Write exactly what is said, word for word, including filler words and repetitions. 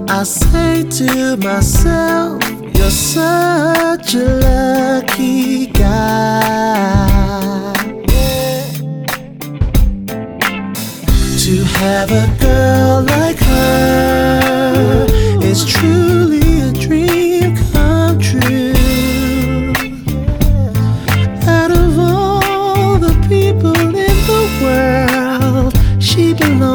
I say to myself, you're such a lucky guy. To have a girl like her is truly a dream come true. Out of all the people in the world, she belongs